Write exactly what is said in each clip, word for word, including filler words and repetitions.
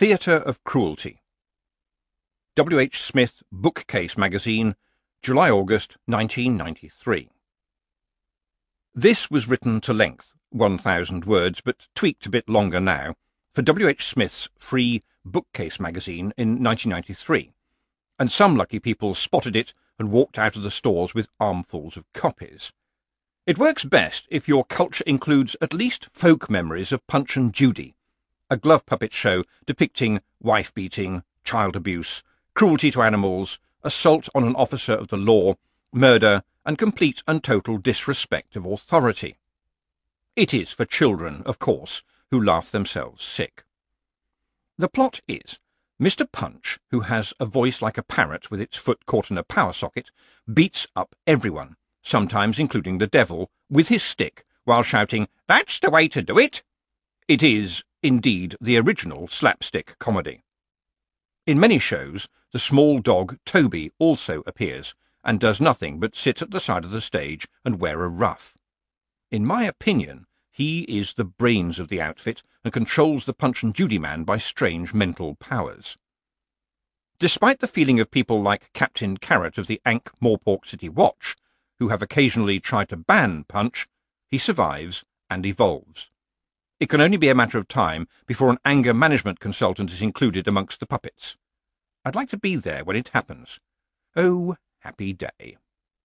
Theatre of Cruelty. W. H. Smith Bookcase Magazine, July-August nineteen ninety-three. This was written to length, one thousand words, but tweaked a bit longer now, for W. H. Smith's free Bookcase Magazine in nineteen ninety-three, and some lucky people spotted it and walked out of the stores with armfuls of copies. It works best if your culture includes at least folk memories of Punch and Judy, a glove puppet show depicting wife-beating, child abuse, cruelty to animals, assault on an officer of the law, murder, and complete and total disrespect of authority. It is for children, of course, who laugh themselves sick. The plot is, Mister Punch, who has a voice like a parrot with its foot caught in a power socket, beats up everyone, sometimes including the devil, with his stick, while shouting, "That's the way to do it!" It is, indeed, the original slapstick comedy. In many shows, the small dog Toby also appears, and does nothing but sit at the side of the stage and wear a ruff. In my opinion, he is the brains of the outfit and controls the Punch and Judy man by strange mental powers. Despite the feeling of people like Captain Carrot of the Ankh-Morpork City Watch, who have occasionally tried to ban Punch, he survives and evolves. It can only be a matter of time before an anger management consultant is included amongst the puppets. I'd like to be there when it happens. Oh, happy day.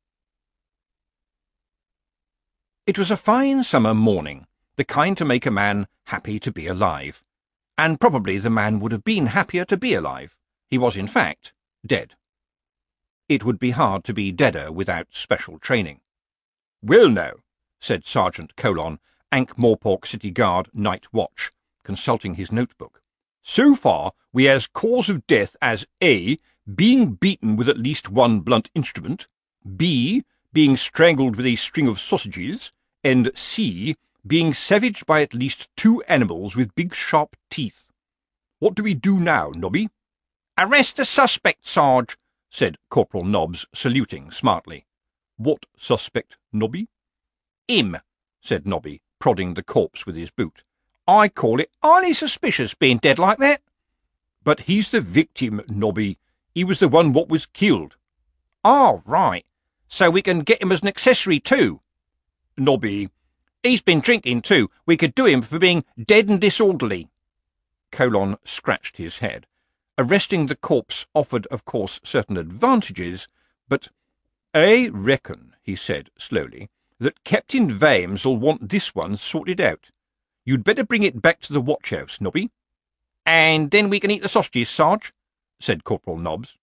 It was a fine summer morning, the kind to make a man happy to be alive. And probably the man would have been happier to be alive. He was, in fact, dead. It would be hard to be deader without special training. "Well, now," said Sergeant Colon, Ankh-Morpork City Guard Night Watch, consulting his notebook. "So far we has cause of death as A. being beaten with at least one blunt instrument, B. being strangled with a string of sausages, and C. being savaged by at least two animals with big sharp teeth. What do we do now, Nobby?" "Arrest the suspect, Sarge," said Corporal Nobbs, saluting smartly. "What suspect, Nobby?" "Him," said Nobby, prodding the corpse with his boot. "I call it highly suspicious being dead like that." "But he's the victim, Nobby. He was the one what was killed." "Ah, right. So we can get him as an accessory too." "Nobby." "He's been drinking too. We could do him for being dead and disorderly." Colon scratched his head. Arresting the corpse offered, of course, certain advantages, but "I reckon," he said slowly, "that Captain Vimes'll want this one sorted out. You'd better bring it back to the watch-house, Nobby." "And then we can eat the sausages, Sarge," said Corporal Nobbs.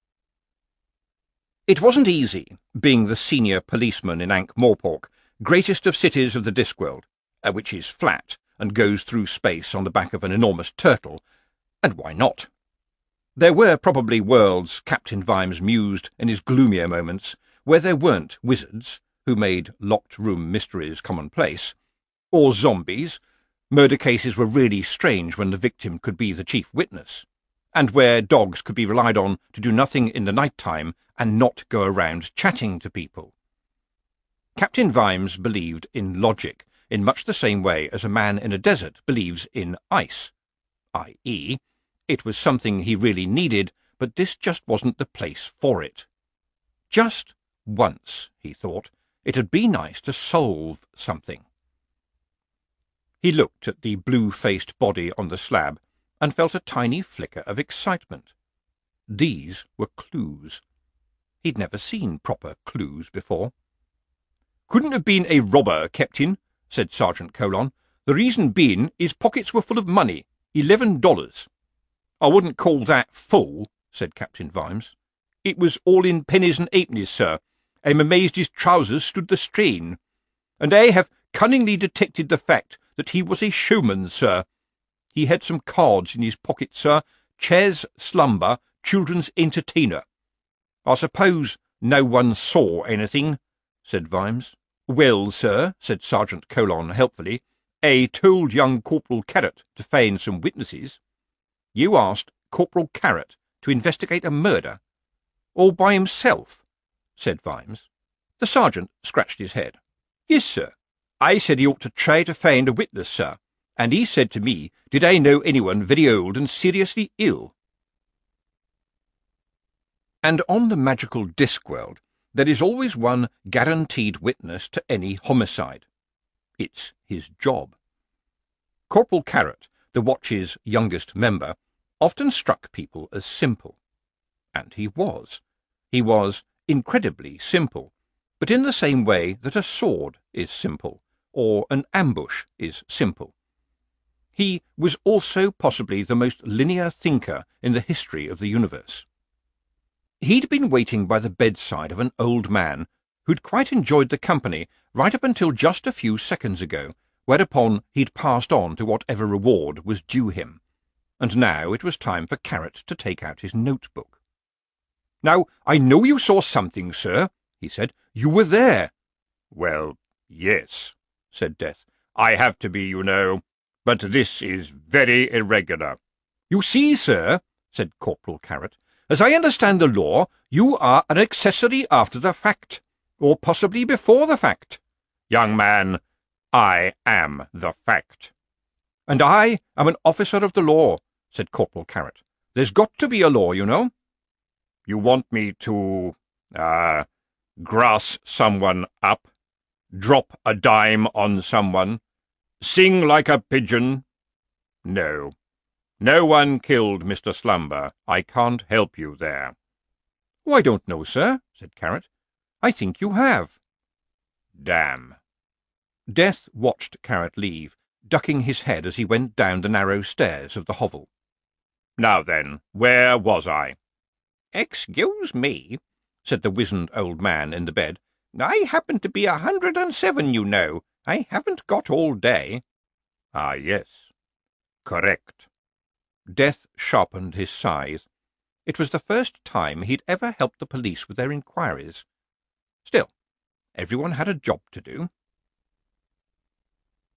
It wasn't easy, being the senior policeman in Ankh-Morpork, greatest of cities of the Discworld, uh, which is flat and goes through space on the back of an enormous turtle, and why not? There were probably worlds, Captain Vimes mused in his gloomier moments, where there weren't wizards, who made locked-room mysteries commonplace, or zombies. Murder cases were really strange when the victim could be the chief witness, and where dogs could be relied on to do nothing in the night-time and not go around chatting to people. Captain Vimes believed in logic in much the same way as a man in a desert believes in ice, that is, it was something he really needed, but this just wasn't the place for it. Just once, he thought, it'd be nice to solve something. He looked at the blue-faced body on the slab and felt a tiny flicker of excitement. These were clues. He'd never seen proper clues before. "Couldn't have been a robber, Captain," said Sergeant Colon. "The reason being his pockets were full of money, eleven dollars." "I wouldn't call that full," said Captain Vimes. "It was all in pennies and halfpennies, sir. I'm amazed his trousers stood the strain. And I have cunningly detected the fact that he was a showman, sir. He had some cards in his pocket, sir. Chairs, slumber, children's entertainer. I suppose no one saw anything," said Vimes. "Well, sir," said Sergeant Colon helpfully, "I told young Corporal Carrot to find some witnesses." "You asked Corporal Carrot to investigate a murder? All by himself?" said Vimes. The sergeant scratched his head. "Yes, sir. I said he ought to try to find a witness, sir. and he said to me, did I know anyone very old and seriously ill? And on the magical Discworld, there is always one guaranteed witness to any homicide. It's his job. Corporal Carrot, the Watch's youngest member, often struck people as simple. And he was. He was incredibly simple, but in the same way that a sword is simple, or an ambush is simple. He was also possibly the most linear thinker in the history of the universe. He'd been waiting by the bedside of an old man who'd quite enjoyed the company right up until just a few seconds ago, whereupon he'd passed on to whatever reward was due him. And now it was time for Carrot to take out his notebook. "Now, I know you saw something, sir," he said. "You were there." "Well, yes," said Death. "I have to be, you know. But this is very irregular." "You see, sir," said Corporal Carrot, "as I understand the law, you are an accessory after the fact, or possibly before the fact." "Young man, I am the fact." "And I am an officer of the law," said Corporal Carrot. "There's got to be a law, you know." "You want me to, ah, uh, grass someone up, drop a dime on someone, sing like a pigeon? No. No one killed Mister Slumber. I can't help you there." "Oh, I don't know, sir," said Carrot. "I think you have." "Damn." Death watched Carrot leave, ducking his head as he went down the narrow stairs of the hovel. "Now then, where was I?" "Excuse me," said the wizened old man in the bed. "I happen to be a hundred and seven, you know. I haven't got all day." "Ah, yes. Correct." Death sharpened his scythe. It was the first time he'd ever helped the police with their inquiries. Still, everyone had a job to do.